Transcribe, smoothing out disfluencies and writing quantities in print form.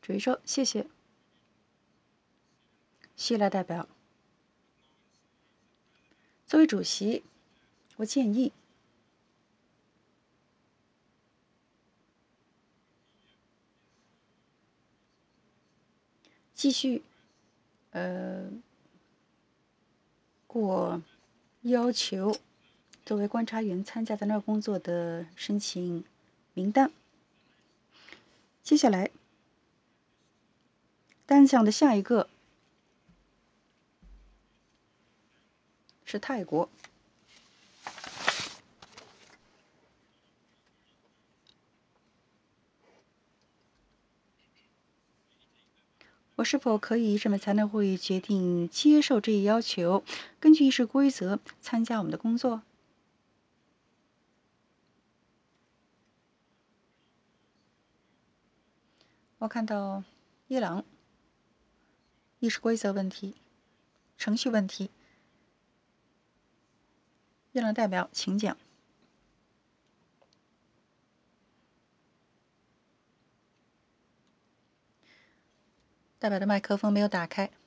举手，谢谢。希腊代表，作为主席，我建议继续过要求作为观察员参加在那儿工作的申请名单。接下来单项的下一个是泰国。我是否可以什么才能会议决定接受这一要求，根据议事规则参加我们的工作？我看到伊朗议事规则问题、程序问题。伊朗代表，请讲。代表的麦克风没有打开。